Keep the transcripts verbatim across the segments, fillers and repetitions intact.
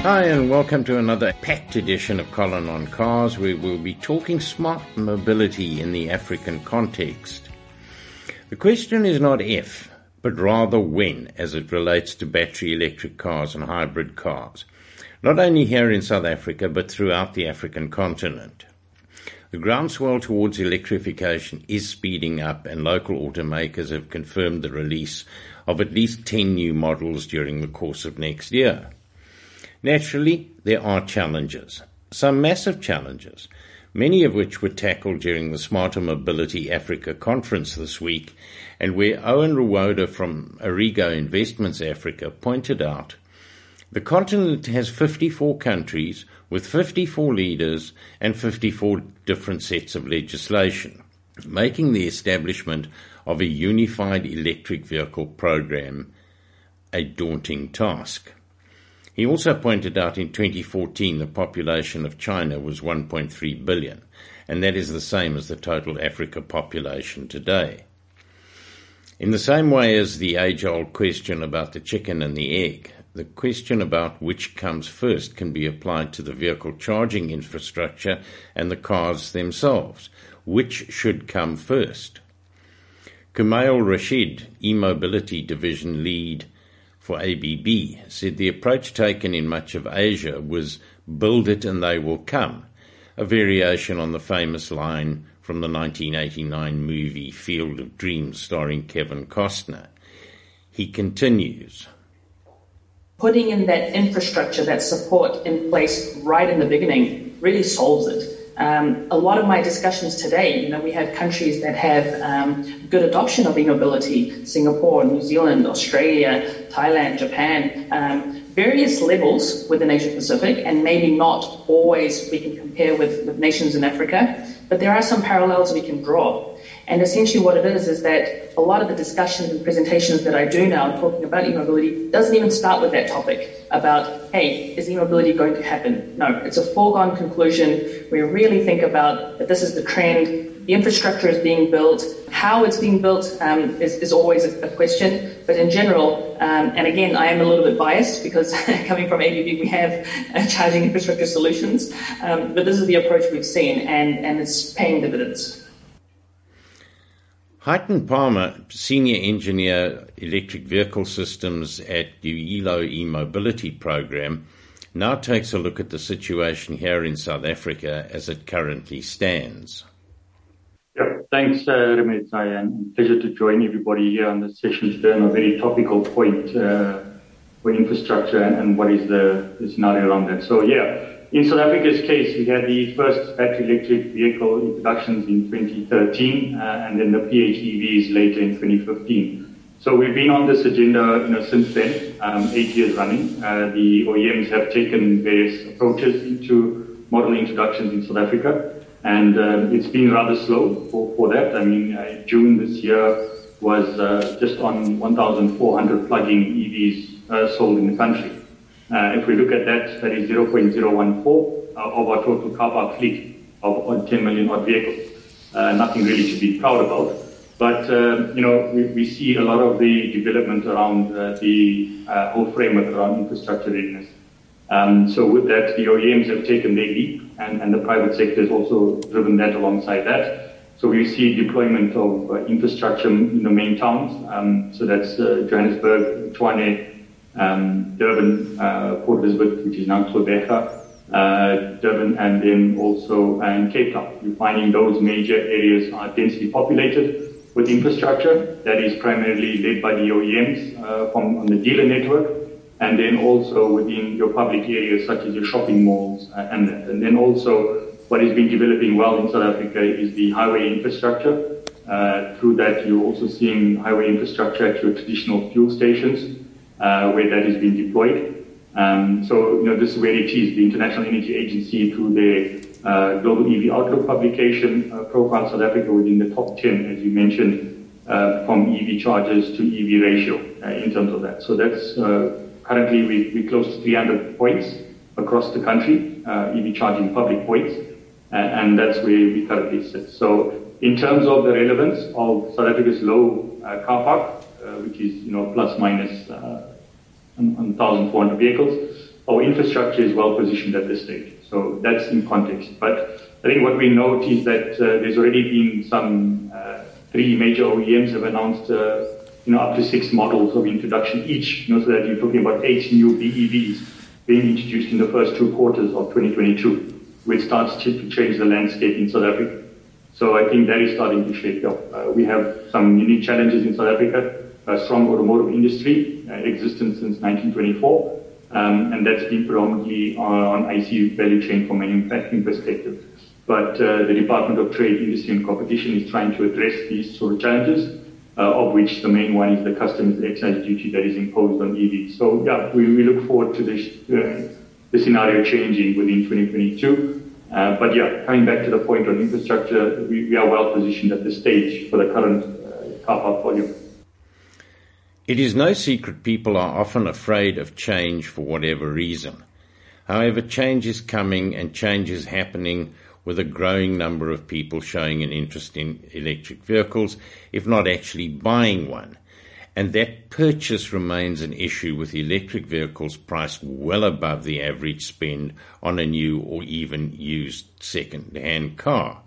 Hi and welcome to another packed edition of Colin on Cars, where we'll be talking smart mobility in the African context. The question is not if, but rather when, as it relates to battery electric cars and hybrid cars, not only here in South Africa but throughout the African continent. The groundswell towards electrification is speeding up, and local automakers have confirmed the release of at least ten new models during the course of next year. Naturally, there are challenges, some massive challenges, many of which were tackled during the Smarter Mobility Africa conference this week, and where Owen Ruwoda from Arrigo Investments Africa pointed out the continent has fifty-four countries with fifty-four leaders and fifty-four different sets of legislation, making the establishment of a unified electric vehicle program a daunting task. He also pointed out in twenty fourteen the population of China was one point three billion, and that is the same as the total Africa population today. In the same way as the age-old question about the chicken and the egg, the question about which comes first can be applied to the vehicle charging infrastructure and the cars themselves. Which should come first? Kumail Rashid, e-mobility division lead for A B B, said the approach taken in much of Asia was build it and they will come, a variation on the famous line from the nineteen eighty-nine movie Field of Dreams starring Kevin Costner. He continues, putting in that infrastructure, that support in place right in the beginning really solves it. Um, a lot of my discussions today, you know, we have countries that have um, good adoption of e-mobility, Singapore, New Zealand, Australia, Thailand, Japan, um, various levels within Asia Pacific, and maybe not always we can compare with, with nations in Africa, but there are some parallels we can draw. And essentially what it is is that a lot of the discussions and presentations that I do now talking about e-mobility doesn't even start with that topic about, hey, is e-mobility going to happen? No, it's a foregone conclusion. We really think about that this is the trend, the infrastructure is being built, how it's being built um, is, is always a, a question. But in general, um, and again, I am a little bit biased because coming from A B B, we have uh, charging infrastructure solutions, um, but this is the approach we've seen, and, and it's paying dividends. Hyten Palmer, Senior Engineer Electric Vehicle Systems at the E L O E-Mobility Program, now takes a look at the situation here in South Africa as it currently stands. Yeah, thanks, uh, Remetsai, and pleasure to join everybody here on this session today on a very topical point uh, for infrastructure and, and what is the, the scenario around that. So, yeah. In South Africa's case, we had the first battery electric vehicle introductions in twenty thirteen, uh, and then the P H E Vs later in twenty fifteen. So we've been on this agenda, you know, since then, um, eight years running. Uh, the O E Ms have taken various approaches into model introductions in South Africa, and uh, it's been rather slow for, for that. I mean, uh, June this year was uh, just on one thousand four hundred plug-in E Vs uh, sold in the country. Uh, if we look at that, that is zero point zero one four uh, of our total car park fleet of ten million odd vehicles. Uh, nothing really to be proud about. But, uh, you know, we, we see a lot of the development around uh, the uh, whole framework around infrastructure readiness. Um, so with that, the O E Ms have taken their leap, and, and the private sector has also driven that alongside that. So we see deployment of uh, infrastructure in the main towns. Um, so that's uh, Johannesburg, Tshwane, Um, Durban, uh, Port Elizabeth, which is now Gqeberha, uh, Durban, and then also uh, in Cape Town. You're finding those major areas are densely populated with infrastructure that is primarily led by the O E Ms uh, from on the dealer network, and then also within your public areas such as your shopping malls, uh, and, and then also what has been developing well in South Africa is the highway infrastructure. Uh, through that, you're also seeing highway infrastructure at your traditional fuel stations. Uh, where that is being deployed. Um, so, you know, this is where it is. The International Energy Agency, through their uh, Global E V Outlook publication, uh, profile South Africa within the top ten, as you mentioned, uh, from E V chargers to E V ratio uh, in terms of that. So that's uh, currently we, we're close to three hundred points across the country, uh, E V charging public points, and, and that's where we currently sit. So in terms of the relevance of South Africa's low uh, car park, Uh, which is, you know, plus minus uh, one thousand four hundred vehicles. our infrastructure is well positioned at this stage. So that's in context. But I think what we note is that uh, there's already been some uh, three major O E Ms have announced uh, you know, up to six models of introduction each, you know, so that you're talking about eight new B E Vs being introduced in the first two quarters of twenty twenty-two, which starts to change the landscape in South Africa. So I think that is starting to shake up. Uh, we have some unique challenges in South Africa, a strong automotive industry, uh, existence since nineteen twenty-four, um, and that's been predominantly on I C value chain from a manufacturing perspective. But uh, the Department of Trade, Industry and Competition is trying to address these sort of challenges, uh, of which the main one is the customs excise duty that is imposed on E Vs. So yeah, we, we look forward to this, uh, the scenario changing within twenty twenty-two. Uh, but yeah, coming back to the point on infrastructure, we, we are well positioned at this stage for the current uh, car park volume. It is no secret people are often afraid of change for whatever reason. However, change is coming and change is happening with a growing number of people showing an interest in electric vehicles, if not actually buying one. And that purchase remains an issue with electric vehicles priced well above the average spend on a new or even used second-hand car.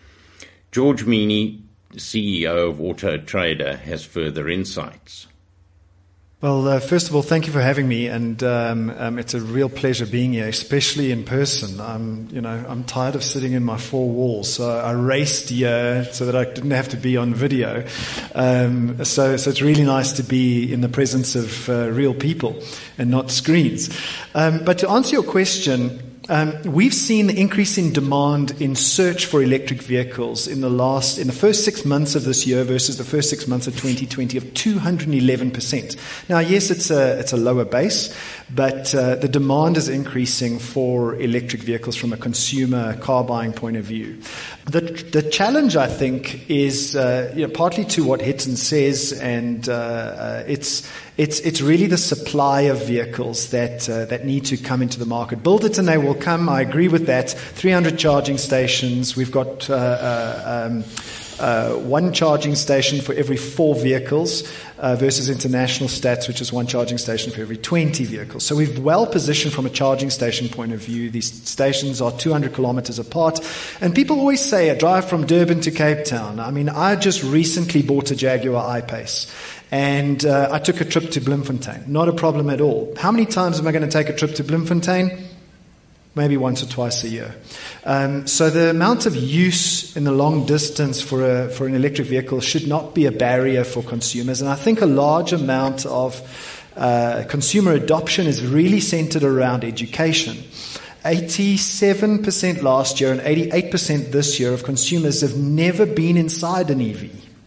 George Meany, C E O of Auto Trader, has further insights. Well, uh, first of all, thank you for having me, and um, um, it's a real pleasure being here, especially in person. I'm, you know, I'm tired of sitting in my four walls, so I raced here so that I didn't have to be on video. Um, so, so it's really nice to be in the presence of uh, real people and not screens. Um, but to answer your question, Um, we've seen the increase in demand in search for electric vehicles in the last, in the first six months of this year versus the first six months of twenty twenty of two hundred eleven percent. Now, yes, it's a, it's a lower base, but uh, the demand is increasing for electric vehicles from a consumer car buying point of view. The, the challenge, I think, is uh, you know, partly to what Hitton says, and uh, uh, it's It's it's really the supply of vehicles that uh, that need to come into the market. Build it and they will come. I agree with that. three hundred charging stations. We've got uh, uh, um, uh, one charging station for every four vehicles uh, versus international stats, which is one charging station for every twenty vehicles. So we've well positioned from a charging station point of view. These stations are two hundred kilometers apart. And people always say, I drive from Durban to Cape Town. I mean, I just recently bought a Jaguar I-Pace. And uh, I took a trip to Bloemfontein. Not a problem at all. How many times am I going to take a trip to Bloemfontein? Maybe once or twice a year. Um, so the amount of use in the long distance for a, for an electric vehicle should not be a barrier for consumers. And I think a large amount of uh, consumer adoption is really centered around education. eighty-seven percent last year and eighty-eight percent this year of consumers have never been inside an E V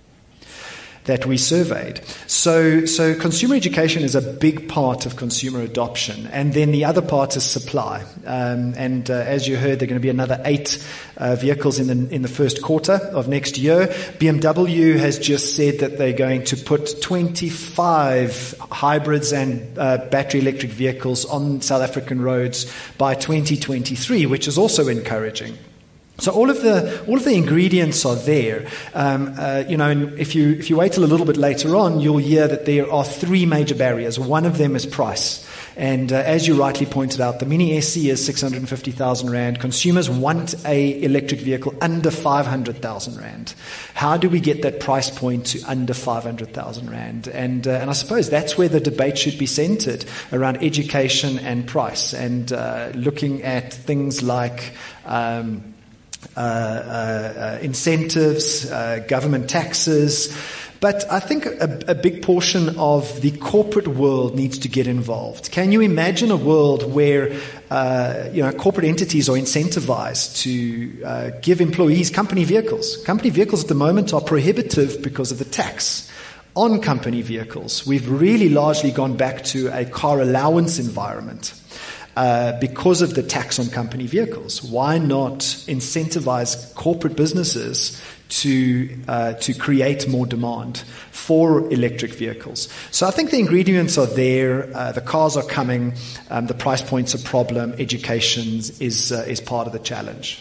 that we surveyed. So, so consumer education is a big part of consumer adoption. And then the other part is supply. Um, and uh, as you heard, there are going to be another eight uh, vehicles in the, in the first quarter of next year. B M W has just said that they're going to put twenty-five hybrids and uh, battery electric vehicles on South African roads by twenty twenty-three, which is also encouraging. So all of the all of the ingredients are there. Um, uh, you know, and if you if you wait till a little bit later on, you'll hear that there are three major barriers. One of them is price, and uh, as you rightly pointed out, the Mini S E is six hundred fifty thousand rand. Consumers want a electric vehicle under five hundred thousand rand. How do we get that price point to under five hundred thousand rand? And uh, and I suppose that's where the debate should be centered, around education and price, and uh, looking at things like Um, Uh, uh, uh, incentives, uh, government taxes. But I think a, a big portion of the corporate world needs to get involved. Can you imagine a world where uh, you know, corporate entities are incentivized to uh, give employees company vehicles? Company vehicles at the moment are prohibitive because of the tax on company vehicles. We've really largely gone back to a car allowance environment. Uh, because of the tax on company vehicles. Why not incentivize corporate businesses to uh, to create more demand for electric vehicles? So I think the ingredients are there. Uh, the cars are coming. Um, the price point's a problem. Education is uh, is part of the challenge.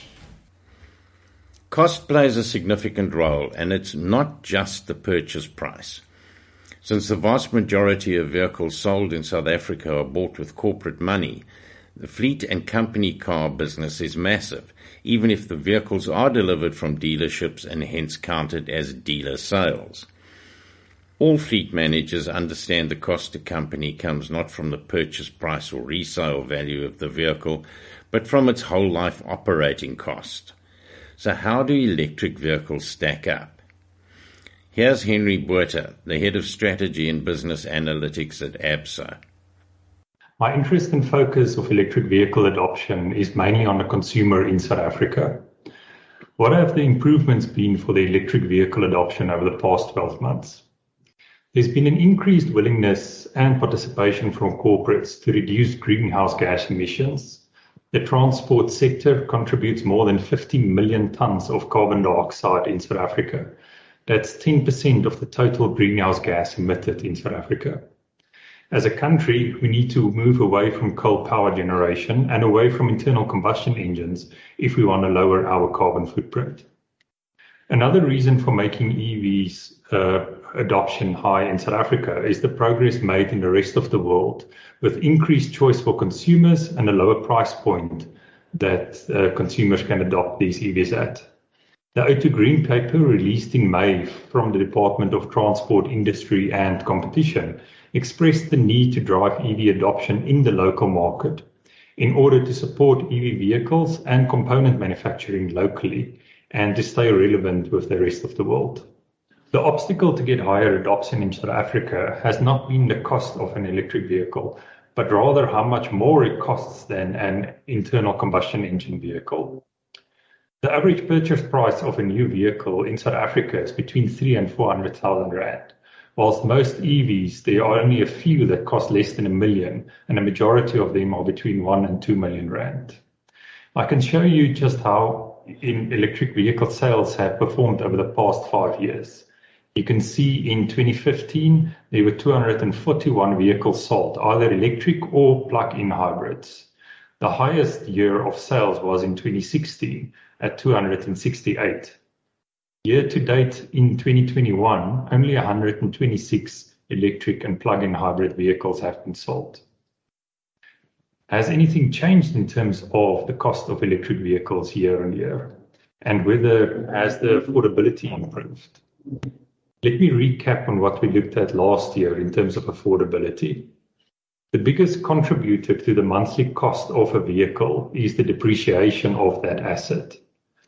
Cost plays a significant role, and it's not just the purchase price. Since the vast majority of vehicles sold in South Africa are bought with corporate money, the fleet and company car business is massive, even if the vehicles are delivered from dealerships and hence counted as dealer sales. All fleet managers understand the cost to company comes not from the purchase price or resale value of the vehicle, but from its whole life operating cost. So how do electric vehicles stack up? Here's Henry Botha, the Head of Strategy and Business Analytics at A B S A. My interest and focus of electric vehicle adoption is mainly on the consumer in South Africa. What have the improvements been for the electric vehicle adoption over the past twelve months? There's been an increased willingness and participation from corporates to reduce greenhouse gas emissions. The transport sector contributes more than fifty million tons of carbon dioxide in South Africa. That's ten percent of the total greenhouse gas emitted in South Africa. As a country, we need to move away from coal power generation and away from internal combustion engines if we want to lower our carbon footprint. Another reason for making E Vs uh, adoption high in South Africa is the progress made in the rest of the world, with increased choice for consumers and a lower price point that uh, consumers can adopt these E Vs at. The O two Green paper released in May from the Department of Transport, Industry and Competition expressed the need to drive E V adoption in the local market in order to support E V vehicles and component manufacturing locally and to stay relevant with the rest of the world. The obstacle to get higher adoption in South Africa has not been the cost of an electric vehicle, but rather how much more it costs than an internal combustion engine vehicle. The average purchase price of a new vehicle in South Africa is between three and four hundred thousand rand. Whilst most E Vs, there are only a few that cost less than a million, and a majority of them are between one and two million rand. I can show you just how in electric vehicle sales have performed over the past five years. You can see in twenty fifteen, there were two hundred forty-one vehicles sold, either electric or plug-in hybrids. The highest year of sales was in twenty sixteen at two hundred sixty-eight. Year to date in twenty twenty-one, only one hundred twenty-six electric and plug-in hybrid vehicles have been sold. Has anything changed in terms of the cost of electric vehicles year on year? And whether has the affordability improved? Let me recap on what we looked at last year in terms of affordability. The biggest contributor to the monthly cost of a vehicle is the depreciation of that asset.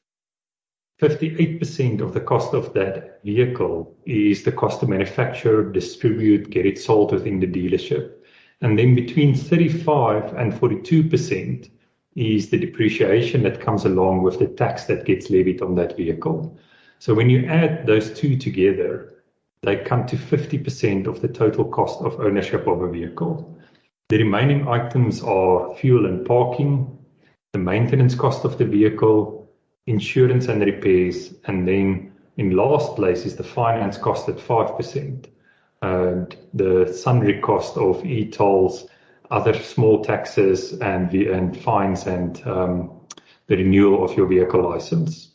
fifty-eight percent of the cost of that vehicle is the cost to manufacture, distribute, get it sold within the dealership. And then between thirty-five and forty-two percent is the depreciation that comes along with the tax that gets levied on that vehicle. So when you add those two together, they come to fifty percent of the total cost of ownership of a vehicle. The remaining items are fuel and parking, the maintenance cost of the vehicle, insurance and repairs, and then in last place is the finance cost at five percent, and the sundry cost of e-tolls, other small taxes and, and fines, and um, the renewal of your vehicle license.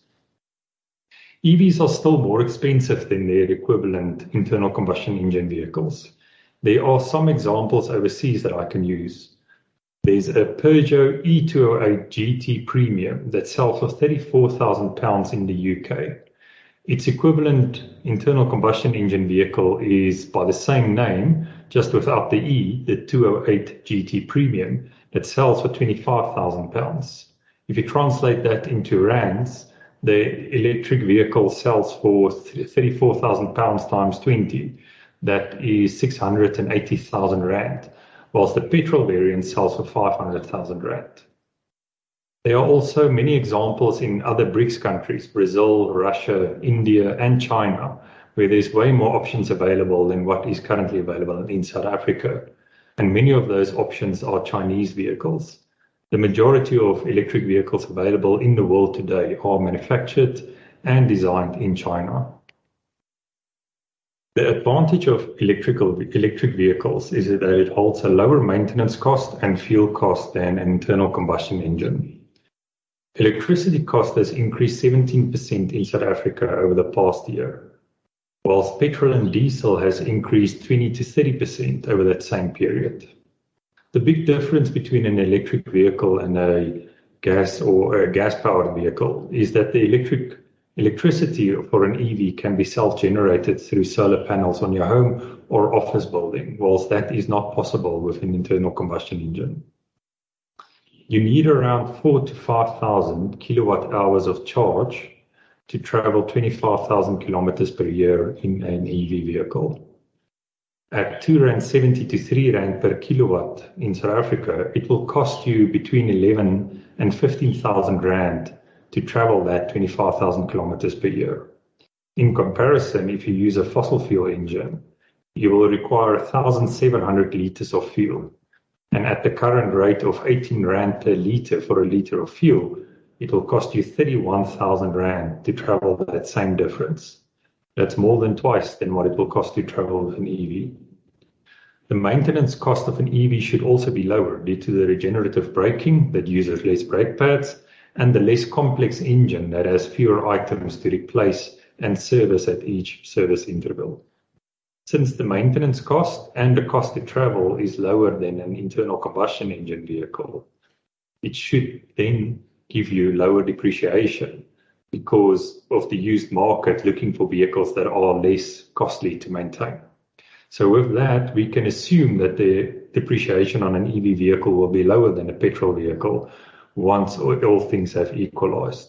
E Vs are still more expensive than their equivalent internal combustion engine vehicles. There are some examples overseas that I can use. There's a Peugeot E two oh eight G T Premium that sells for thirty-four thousand pounds in the U K. Its equivalent internal combustion engine vehicle is by the same name, just without the E, the two oh eight G T Premium, that sells for twenty-five thousand pounds. If you translate that into rands, the electric vehicle sells for thirty-four thousand pounds times twenty. That is six hundred eighty thousand rand, whilst the petrol variant sells for five hundred thousand rand. There are also many examples in other BRICS countries, Brazil, Russia, India, and China, where there's way more options available than what is currently available in South Africa. And many of those options are Chinese vehicles. The majority of electric vehicles available in the world today are manufactured and designed in China. The advantage of electrical, electric vehicles is that it holds a lower maintenance cost and fuel cost than an internal combustion engine. Electricity cost has increased seventeen percent in South Africa over the past year. whilst petrol and diesel has increased twenty to thirty percent over that same period. The big difference between an electric vehicle and a gas or a gas-powered vehicle is that the electric electricity for an E V can be self-generated through solar panels on your home or office building, whilst that is not possible with an internal combustion engine. You need around four to five thousand kilowatt hours of charge to travel twenty-five thousand kilometers per year in an E V vehicle. At two rand seventy to three rand per kilowatt in South Africa, it will cost you between eleven and fifteen thousand rand to travel that twenty-five thousand kilometers per year. In comparison, if you use a fossil fuel engine, you will require one thousand seven hundred liters of fuel. And at the current rate of eighteen rand per liter for a liter of fuel, it will cost you thirty-one thousand rand to travel that same difference. That's more than twice than what it will cost to travel with an E V. The maintenance cost of an E V should also be lower due to the regenerative braking that uses less brake pads and the less complex engine that has fewer items to replace and service at each service interval. Since the maintenance cost and the cost to travel is lower than an internal combustion engine vehicle, it should then give you lower depreciation because of the used market looking for vehicles that are less costly to maintain. So with that, we can assume that the depreciation on an E V vehicle will be lower than a petrol vehicle once all things have equalized.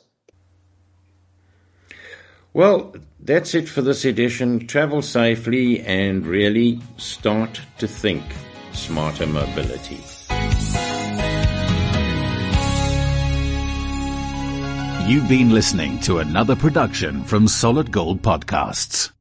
Well, that's it for this edition. Travel safely and really start to think smarter mobility. You've been listening to another production from Solid Gold Podcasts.